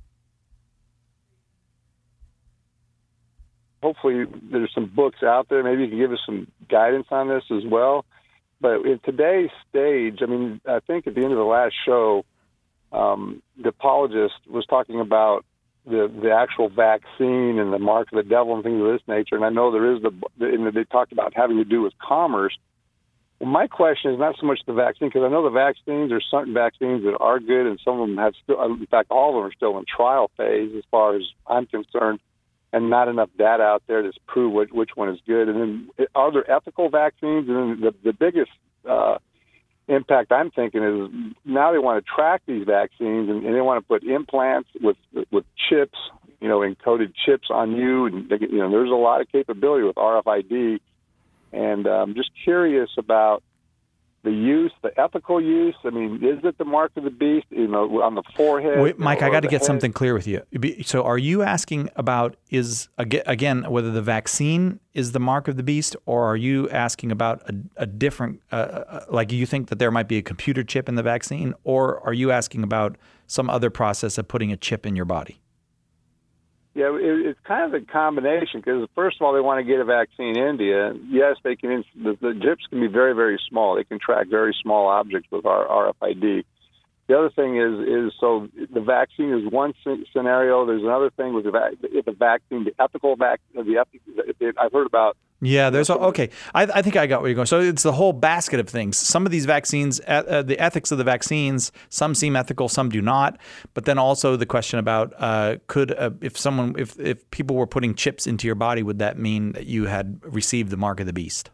Hopefully there's some books out there. Maybe you can give us some guidance on this as well. But in today's stage, I mean, I think at the end of the last show, um, the apologist was talking about the the actual vaccine and the mark of the devil and things of this nature. And I know there is the, and they talked about having to do with commerce. Well, my question is not so much the vaccine, because I know the vaccines, there's certain vaccines that are good, and some of them have still, in fact, all of them are still in trial phase as far as I'm concerned, and not enough data out there to prove which, which one is good. And then are there ethical vaccines? And then the, the biggest uh, impact I'm thinking is now they want to track these vaccines, and, and they want to put implants with with chips, you know, encoded chips on you, and they, you know, there's a lot of capability with R F I D, and I'm um, just curious about the use, the ethical use. I mean, is it the mark of the beast, you know, on the forehead? Wait, Mike, I got to get head? something clear with you. So are you asking about, is again, whether the vaccine is the mark of the beast, or are you asking about a, a different, uh, like you think that there might be a computer chip in the vaccine, or are you asking about some other process of putting a chip in your body? Yeah, it, it's kind of a combination because, first of all, they want to get a vaccine into you. Yes, they can. The, the chips can be very, very small. They can track very small objects with our R F I D. The other thing is, is so the vaccine is one scenario. There's another thing with the, vac- the vaccine, the ethical vaccine. The, I've heard about. Yeah, there's a, okay. I, I think I got where you're going. So it's the whole basket of things. Some of these vaccines, uh, the ethics of the vaccines, some seem ethical, some do not. But then also the question about uh, could uh, if someone, if if people were putting chips into your body, would that mean that you had received the mark of the beast?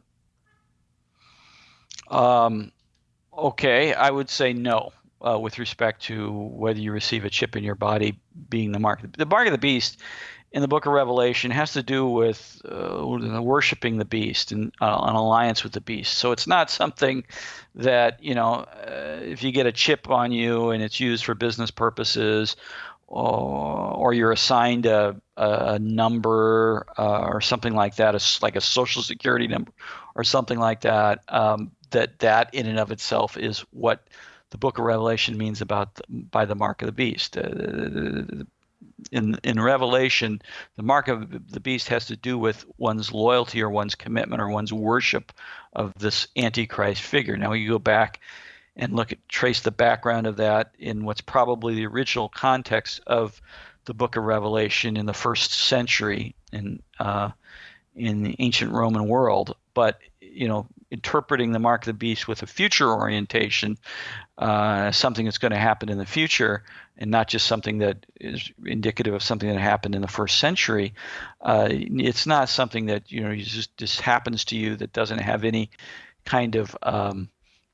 Um, okay, I would say no. Uh, with respect to whether you receive a chip in your body being the mark. The mark of the beast in the book of Revelation has to do with uh, worshiping the beast and uh, an alliance with the beast. So it's not something that, you know, uh, if you get a chip on you and it's used for business purposes, or, or you're assigned a, a number uh, or something like that, a, like a social security number or something like that, um, that that in and of itself is what the book of Revelation means about the, by the mark of the beast. Uh, in in Revelation, the mark of the beast has to do with one's loyalty or one's commitment or one's worship of this Antichrist figure. Now you go back and look at trace the background of that in what's probably the original context of the book of Revelation in the first century in uh, in the ancient Roman world. But you know, interpreting the mark of the beast with a future orientation, uh, something that's going to happen in the future, and not just something that is indicative of something that happened in the first century. Uh, it's not something that, you know, you just, just happens to you that doesn't have any kind of um,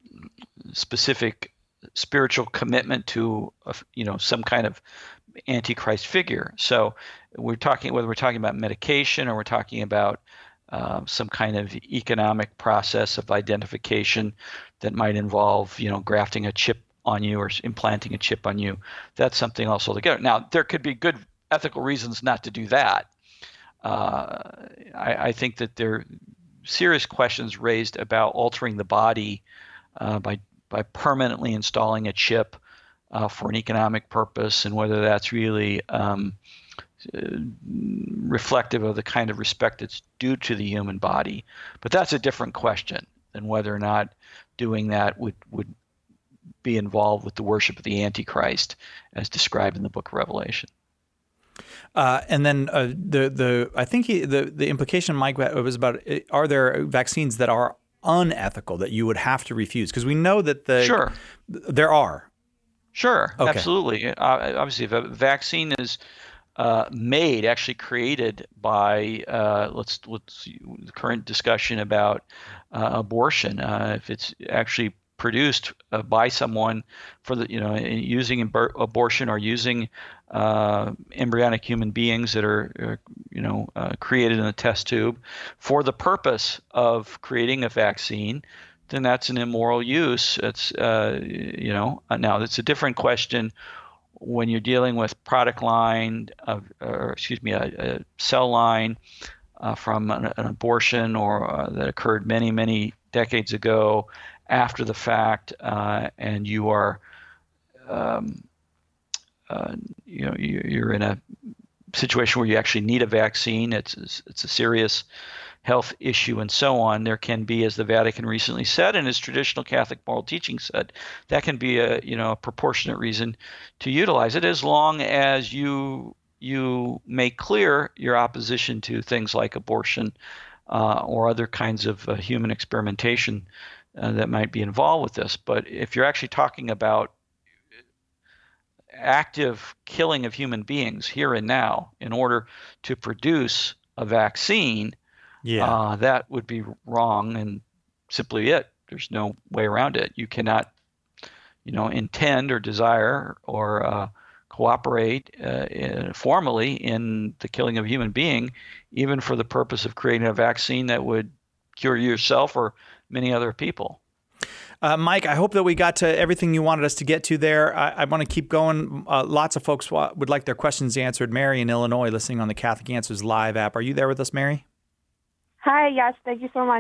specific spiritual commitment to, a, you know, some kind of Antichrist figure. So we're talking, whether we're talking about medication or we're talking about Uh, some kind of economic process of identification that might involve, you know, grafting a chip on you or implanting a chip on you. That's something else altogether. Now, there could be good ethical reasons not to do that. Uh, I, I think that there are serious questions raised about altering the body uh, by by permanently installing a chip uh, for an economic purpose, and whether that's really um, Uh, reflective of the kind of respect that's due to the human body. But that's a different question than whether or not doing that would, would be involved with the worship of the Antichrist as described in the book of Revelation. Uh, and then uh, the the I think he, the the implication, Mike, was about, are there vaccines that are unethical that you would have to refuse? Because we know that the sure there are. Sure, okay. Absolutely. Uh, obviously, if a vaccine is Uh, made, actually created by, uh, let's let's the current discussion about uh, abortion. Uh, if it's actually produced uh, by someone for the, you know, using ab- abortion or using uh, embryonic human beings that are, are you know, uh, created in a test tube for the purpose of creating a vaccine, then that's an immoral use. It's, uh, you know, now it's a different question when you're dealing with product line, of, or excuse me, a, a cell line uh, from an, an abortion or uh, that occurred many, many decades ago after the fact, uh, and you are, um, uh, you know, you're in a situation where you actually need a vaccine. It's it's a serious health issue and so on. There can be, as the Vatican recently said, and as traditional Catholic moral teaching said, that can be a, you know, a proportionate reason to utilize it, as long as you you make clear your opposition to things like abortion uh, or other kinds of uh, human experimentation uh, that might be involved with this. But if you're actually talking about active killing of human beings here and now in order to produce a vaccine, yeah, uh, that would be wrong and simply it. there's no way around it. You cannot, you know, intend or desire or uh, cooperate uh, in, formally in the killing of a human being, even for the purpose of creating a vaccine that would cure yourself or many other people. Uh, Mike, I hope that we got to everything you wanted us to get to there. I, I want to keep going. Uh, lots of folks w- would like their questions answered. Mary in Illinois, listening on the Catholic Answers Live app. Are you there with us, Mary? Hi, yes, thank you so much.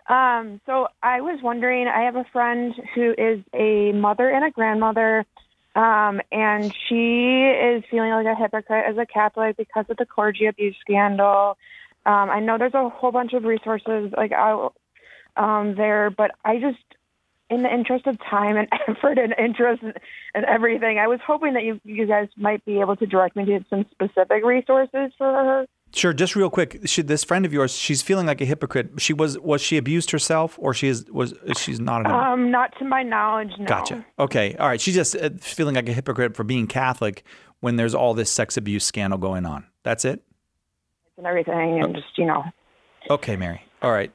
Um, so I was wondering, I have a friend who is a mother and a grandmother, um, and she is feeling like a hypocrite as a Catholic because of the clergy abuse scandal. Um, I know there's a whole bunch of resources like out um, there, but I just... in the interest of time and effort and interest and, and everything, I was hoping that you you guys might be able to direct me to some specific resources for her. Sure. Just real quick, she, this friend of yours, she's feeling like a hypocrite. She was was she abused herself, or she is was she's not? An, um, not to my knowledge. No. Gotcha. Okay. All right. She's just uh, feeling like a hypocrite for being Catholic when there's all this sex abuse scandal going on. That's it. And everything, and just you know. Okay, Mary. All right.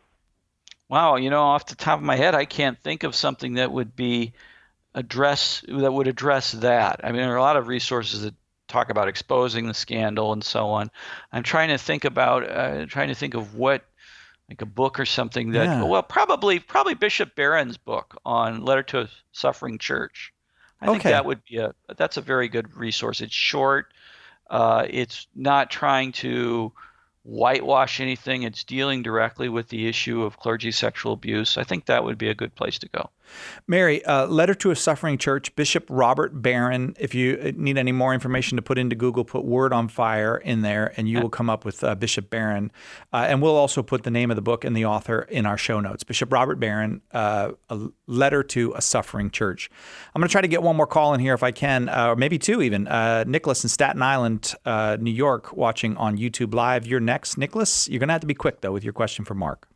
Wow, you know, off the top of my head, I can't think of something that would be address that would address that. I mean, there are a lot of resources that talk about exposing the scandal and so on. I'm trying to think about, uh, trying to think of what, like a book or something that, Yeah. well, probably, probably Bishop Barron's book on Letter to a Suffering Church. I think Okay. that would be a, that's a very good resource. It's short. Uh, it's not trying to whitewash anything. It's dealing directly with the issue of clergy sexual abuse. I think that would be a good place to go. Mary, uh, Letter to a Suffering Church, Bishop Robert Barron. If you need any more information to put into Google, put Word on Fire in there, and you will come up with uh, Bishop Barron. Uh, and we'll also put the name of the book and the author in our show notes. Bishop Robert Barron, uh, A Letter to a Suffering Church. I'm going to try to get one more call in here if I can, uh, or maybe two even. Uh, Nicholas in Staten Island, uh, New York, watching on YouTube Live. You're next. Nicholas, you're going to have to be quick, though, with your question for Mark.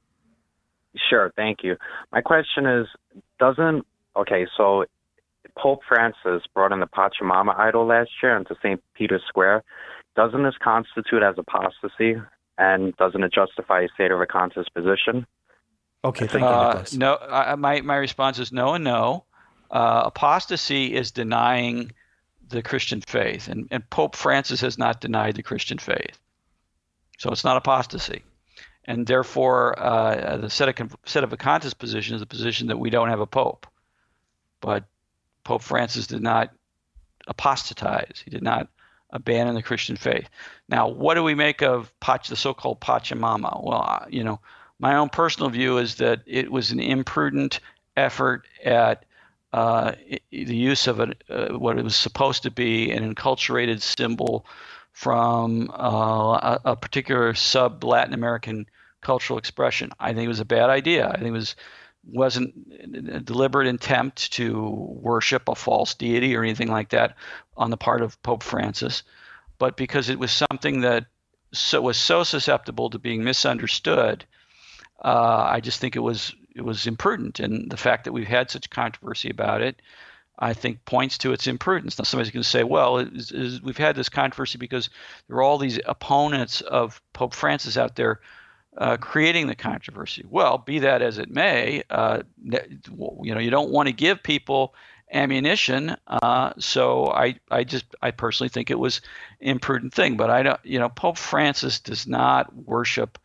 Sure, thank you. My question is, doesn't, okay, so Pope Francis brought in the Pachamama idol last year into Saint Peter's Square. Doesn't this constitute as apostasy, and doesn't it justify a state of vacantis position? Okay, thank you, Uh, Nicholas. no, I, my, my response is no and no. Uh, apostasy is denying the Christian faith, and, and Pope Francis has not denied the Christian faith. So it's not apostasy. And therefore, uh, the set of, set of vacantis position is a position that we don't have a pope. But Pope Francis did not apostatize. He did not abandon the Christian faith. Now, what do we make of Pach, the so-called Pachamama? Well, uh, you know, my own personal view is that it was an imprudent effort at uh, the use of a, uh, what it was supposed to be an enculturated symbol from uh, a, a particular sub-Latin American cultural expression. I think it was a bad idea. I think it was wasn't a deliberate attempt to worship a false deity or anything like that on the part of Pope Francis, but because it was something that so was so susceptible to being misunderstood, uh, I just think it was it was imprudent. And the fact that we've had such controversy about it, I think, points to its imprudence. Now, somebody's going to say, well, it is, is, we've had this controversy because there are all these opponents of Pope Francis out there uh, creating the controversy. Well, be that as it may, uh, you know, you don't want to give people ammunition. Uh, so I, I just, I personally think it was an imprudent thing. But I don't, you know, Pope Francis does not worship,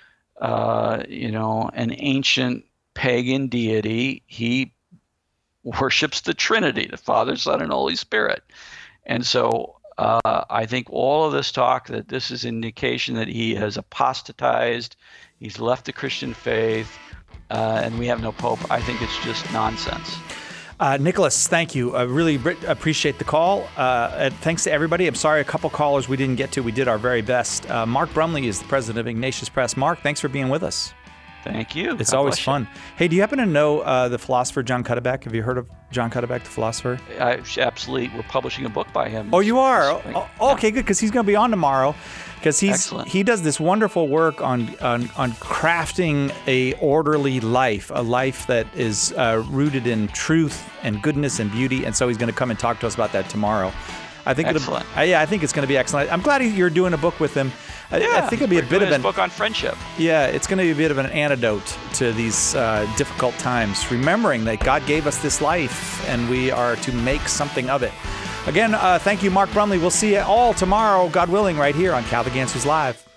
uh, you know, an ancient pagan deity. He worships the Trinity, the Father, Son, and Holy Spirit. And so uh, I think all of this talk that this is an indication that he has apostatized, he's left the Christian faith, uh, and we have no pope, I think it's just nonsense. Uh, Nicholas, thank you. I really re- appreciate the call. Uh, and thanks to everybody. I'm sorry a couple callers we didn't get to. We did our very best. Uh, Mark Brumley is the president of Ignatius Press. Mark, thanks for being with us. Thank you. It's God always bless you. fun. Hey, do you happen to know uh, the philosopher John Cuddeback? Have you heard of John Cuddeback, the philosopher? I, absolutely. We're publishing a book by him. Oh, you are? Oh, oh, okay, good, because he's going to be on tomorrow. Because he's Excellent. he does this wonderful work on, on on crafting a orderly life, a life that is uh, rooted in truth and goodness and beauty. And so he's going to come and talk to us about that tomorrow. I think Excellent. It'll, uh, yeah, I think it's going to be excellent. I'm glad you're doing a book with him. I, yeah, I think it'll be a bit of a an book on friendship. Yeah, it's going to be a bit of an antidote to these uh, difficult times, remembering that God gave us this life and we are to make something of it. Again, uh, thank you, Mark Brumley. We'll see you all tomorrow, God willing, right here on Catholic Answers Live.